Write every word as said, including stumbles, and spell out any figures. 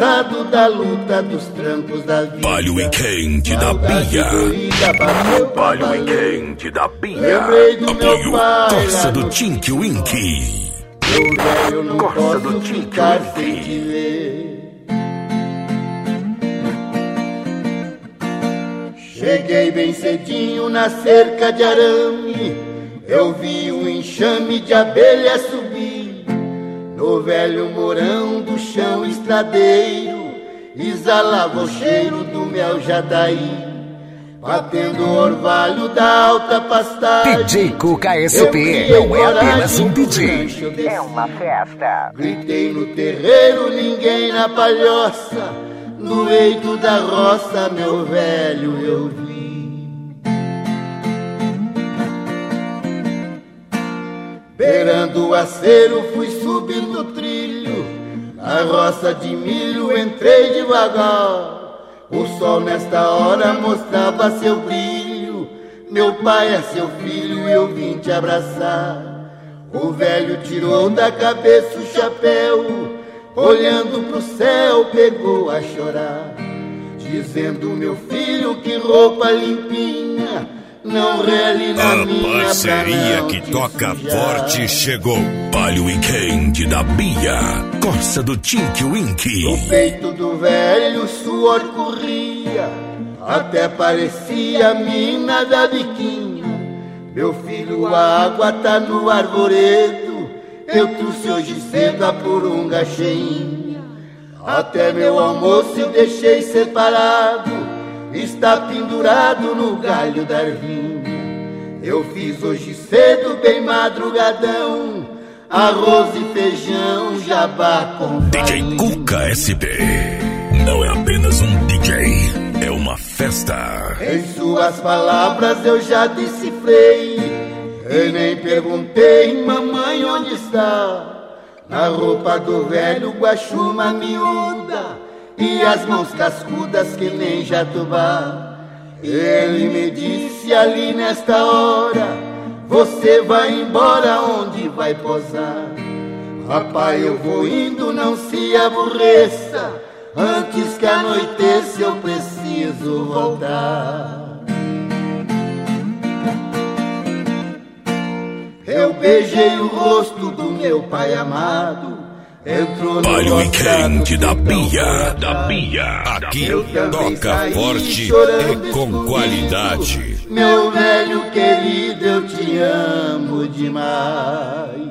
cansado da luta dos trampos da vida. Palio e quente da Bia. Palio e quente da Bia. Lembrei do Apoio meu pai, Corsa do Tinky Winky. Meu velho, não Corsa posso do Tinky ficar Winky. sem te ver. Cheguei bem cedinho na cerca de arame. Eu vi um enxame de abelha subir no velho morão do chão estradeiro. Exalava o cheiro do mel jadaí, batendo o orvalho da alta pastagem. D J Cuca S P não é apenas um D J, é uma festa. Gritei no terreiro, ninguém na palhoça. No eito da roça, meu velho, eu vi. Beirando o acero, fui subindo o trilho. Na roça de milho entrei devagar. O sol nesta hora mostrava seu brilho. Meu pai é seu filho e eu vim te abraçar. O velho tirou da cabeça o chapéu, olhando pro céu pegou a chorar, dizendo: meu filho, que roupa limpinha, não rele na A minha. parceria que toca forte chegou. Palio e quente da Bia. Corsa do Tinky Winky. No peito do velho suor corria, até parecia a mina da biquinha. Meu filho, a água tá no arvoredo, eu trouxe hoje cedo a purunga cheinha. Até meu almoço eu deixei separado, está pendurado no galho da ervinha. Eu fiz hoje cedo, bem madrugadão, arroz e feijão, jabá com D J Cuca S P não é apenas um D J, é uma festa. Em suas palavras eu já decifrei, eu nem perguntei, mamãe, onde está? Na roupa do velho guaxuma miúda e as mãos cascudas que nem jatubá. Ele me disse ali nesta hora: você vai embora, onde vai posar? Rapaz, eu vou indo, não se aborreça, antes que anoiteça eu preciso voltar. Eu beijei o rosto do meu pai amado, entrou no Palio e quente da Bia. Da Bia. Aqui toca forte e com qualidade. Meu velho querido, eu te amo demais.